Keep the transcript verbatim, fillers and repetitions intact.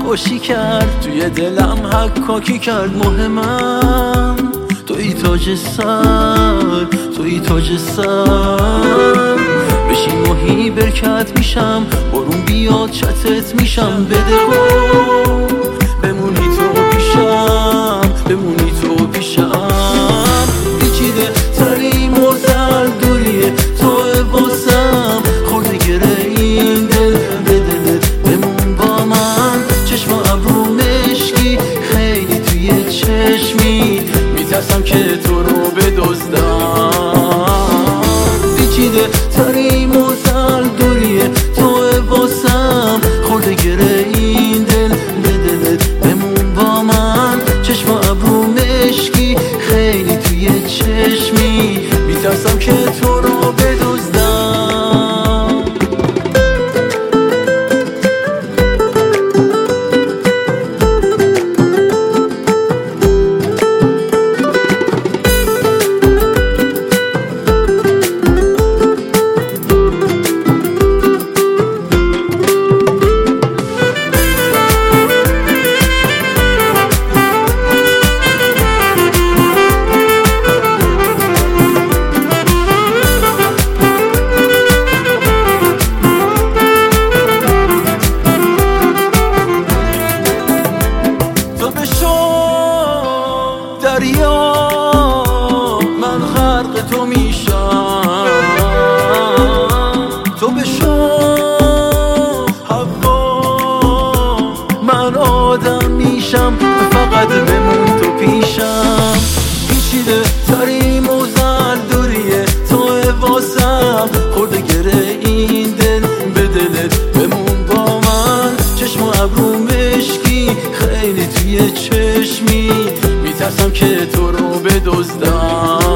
خوشی کرد، توی دلم حکاکی کرد. مهمم توی تاج سر، توی تاج سر. بشی ماهی برکت میشم، بارون بیاد چتت میشم. بده قول بمونی تو پیشم، بمونی تو پیشم. پیچیده ترین موزل دوریه تو واسم، خورده گره این دل به دلت. بمون با من چشم ابرو مشکی، خیلی توی چشمی، میترسم که تو رو بدزدم. پیچیده ترین موزل دوریه تو واسم، خورده گره این دل به دلت. بمون با من چشم ابرو مشکی، خیلی توی چشمی، میترسم که تو رو بدزدم. دریا من غرق تو میشم، تو بشو هوا من آدم میشم. فقط بمون تو پیشم. پیچیده ترین موزل دوریه تو واسم، خورده گره این دل به دلت. بمون با من چشم و ابرو مشکی، خیلی توی چشمی، میترسم که تو رو بدزدم.